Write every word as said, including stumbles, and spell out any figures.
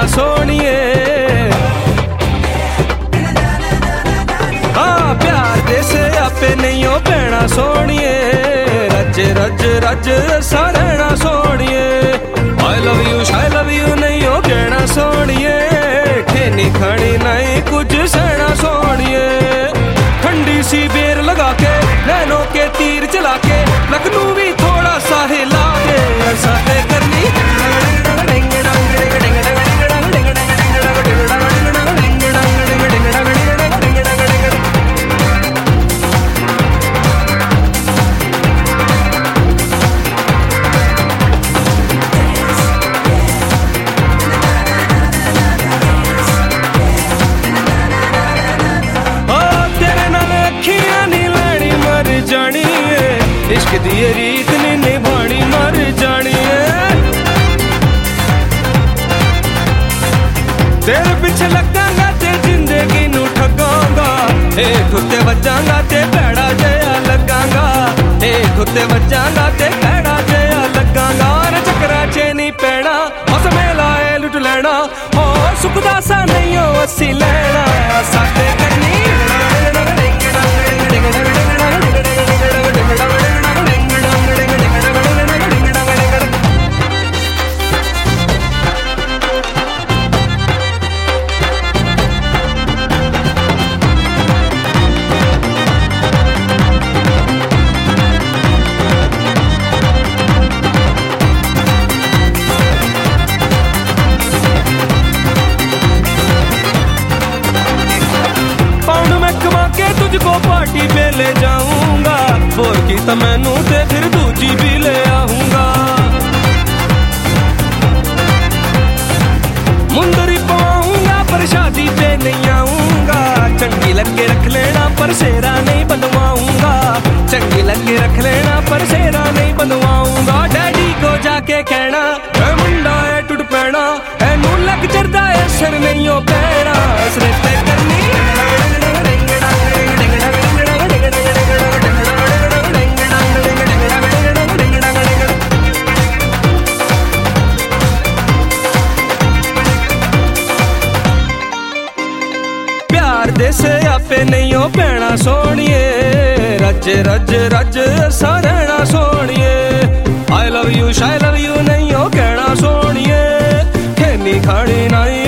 भैणा सोनिए। हाँ प्यार दे से आपे नहीं हो भैणा सोनिए, रज रज रज सा रहना सोनिए। I love you I love you नहीं हो कहना सोनिए, खेनी खानी नहीं कुछ सहना सोनिए। ठंडी सी बेर लगा के नैनों के तीर चला के, लखनऊ भी थोड़ा सा हिला के ऐसा करनी। इश्क दी रीत नी निभानी मर जानी है, तेरे पीछे लगांगा ते जिंदगी नू ठगांगा। ए ठुते वजांगा ते भैड़ा जया लगांगा, ए ठुते वजांगा ते भैड़ा जया लगांगा। चक्करा च नहीं पैना उस मेला ए लुट लेना, हो सुखदा सा नहीं हो अस्सी लेना साथे करनी। तुझको पार्टी पे ले जाऊंगा, फोर की तो मैनू ते फिर दूजी भी ले आऊंगा। मुंदरी पाऊंगा पर शादी पे नहीं आऊंगा, चंगी लग के रख लेना पर सेरा नहीं बनवाऊंगा। चंगी लग के रख लेना पर सेरा नहीं बनवाऊंगा। डैडी को जाके कहना ए मुंडा है टुट पैना, ए नू लग चढ़दा है सर नहीं हो पैना। रिश्ते करनी दे से आपे नहीं हो भैणा सोनिए, रज रज रज सा रहना सोनिए। I love you I love you नहीं हो कहना सोनिए, खेनी खानी नहीं